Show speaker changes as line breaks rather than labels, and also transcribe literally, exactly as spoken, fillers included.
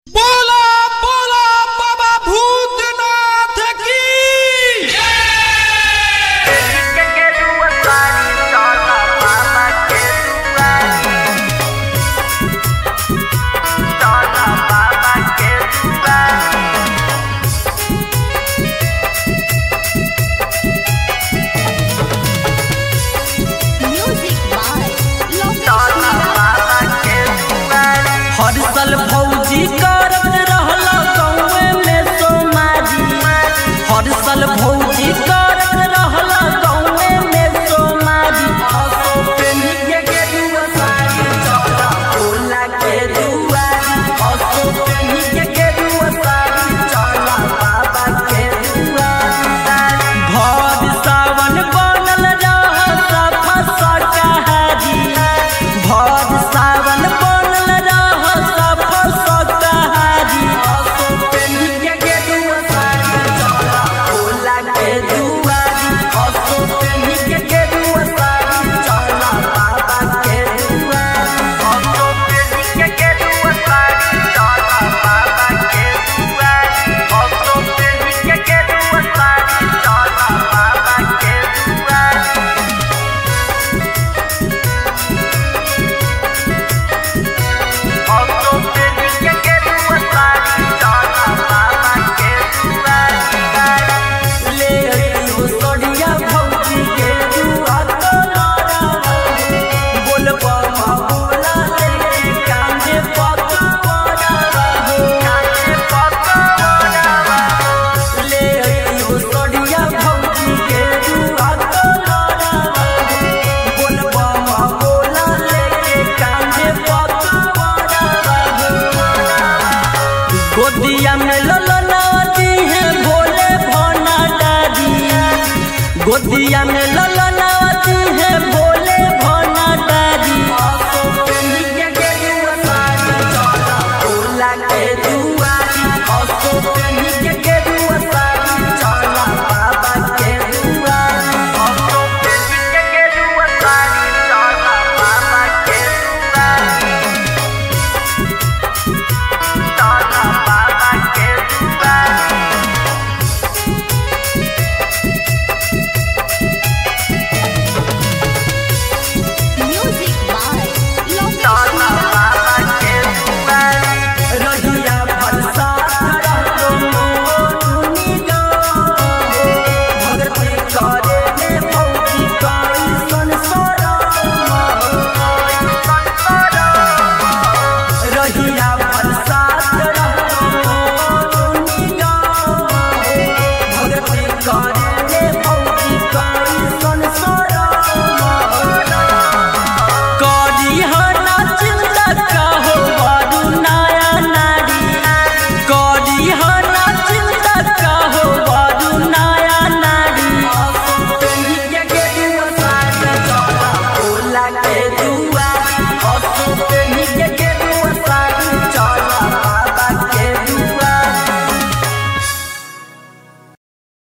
बोला बोला बाबा भूतनाथ की
भौजी करत रहल गौवे में सोमारी हर साल भौजी करत रहल गौवे में सोमारी असो पेनी के गेरुआ साड़ी चला भोला के दुआरी असो पेनी के गेरुआ साड़ी चला बाबा के दुआरी भर सावन बनल रह सफा सकाहारी भर सावन बनल रह गोदिया में ललना दी है भोले भना डारी गोदिया में